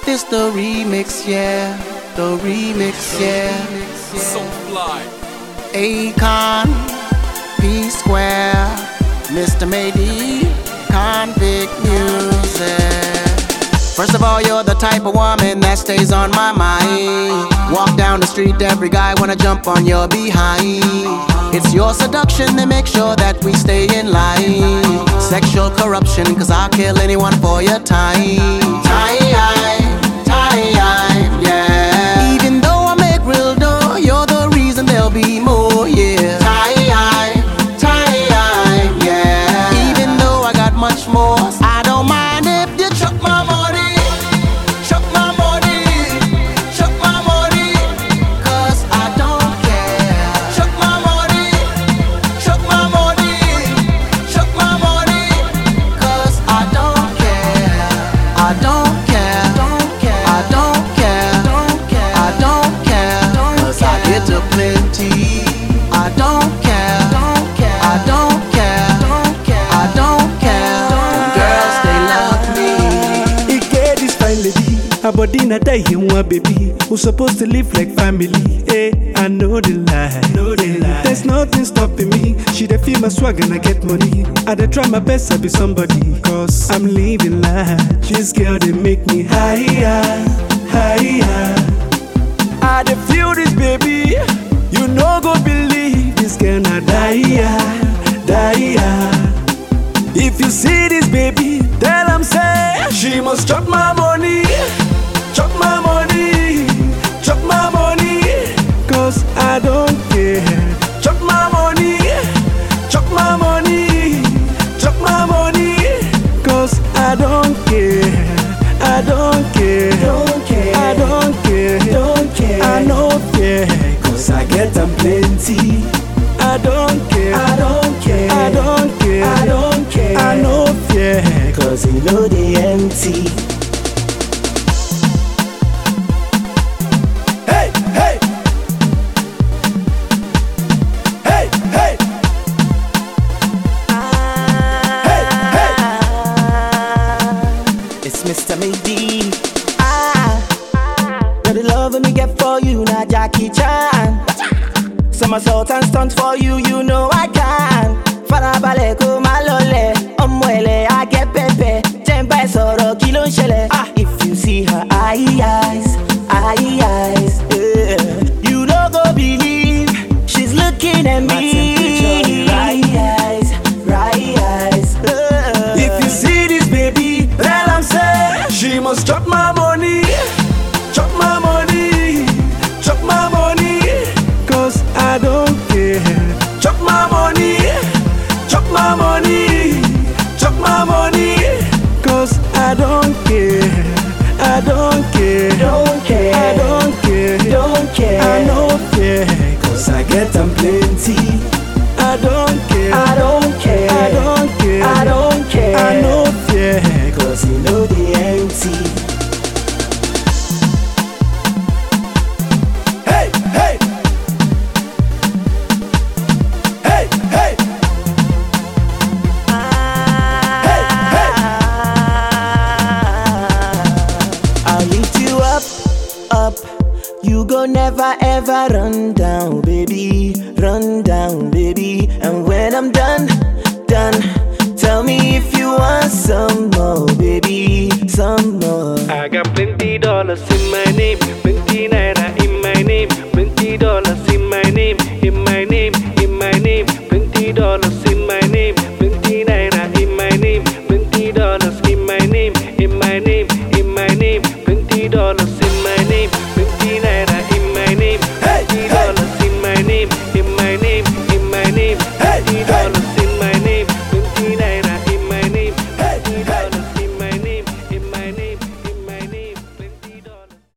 This the remix, yeah. The remix, yeah. So fly. Akon, P Square, Mr. Maybe, Convict Music. First of all, you're the type of woman that stays on my mind. Walk down the street, every guy wanna jump on your behind. It's your seduction that makes sure that we stay in line. Sexual corruption, cause I'll kill anyone for your time. Time, yeah. Even though I make real dough, you're the reason there'll be more, yeah. Time, yeah. Even though I got much more, I don't mind if you chuck my money. Chuck my money, chuck my money, cause I don't care. Chuck my money, chuck my money, chuck my money, cause I don't care. I don't care, I don't care, I don't care, cause I get to plenty. I don't care, I don't care, I don't care. Girls, they love me. He get this fine lady, her body not die in one baby. Who supposed to live like family? Hey, I know the lie, There's nothing stopping me. She dey feel my swag and I get money. I dey try my best to be somebody, cause I'm living life. This girl they make me higher. I dey feel this baby. You no go believe this girl na die. If you see this baby, tell am say she must chop my money, chop my money, chop my money, cause I don't care. Chop my money, chop my money, chop my money, cause I don't care. I don't care, I don't care, I no fear, cause I get them plenty. I don't care, I don't care, I don't care, I don't care, I no fear, cause you know they empty. Hey, hey, hey, hey, hey, hey. It's Mr. Maybe. Got the love me get for you, not Jackie Chan. Somersault and stunt for you, you know I can. Farabale ko malole, omwele I get pepe. Jemba soro kilo nshele. If you see her eyes, you don't go believe she's looking at me. Right eyes. If you see this baby, tell am say she must chop my money, chop my money, chop my money, cause I don't care. Chop my money, chop my money, chop my money, cause I don't care. I don't care, I don't care, I no fear, cause I get them plenty. I don't care, I don't care, I no fear, cause you know they empty. Hey, hey, hey, hey, hey, hey. I'll lift you up. You go never ever run down, baby. And when I'm done, tell me if you want some more, baby, some more. I got plenty dollars in my name.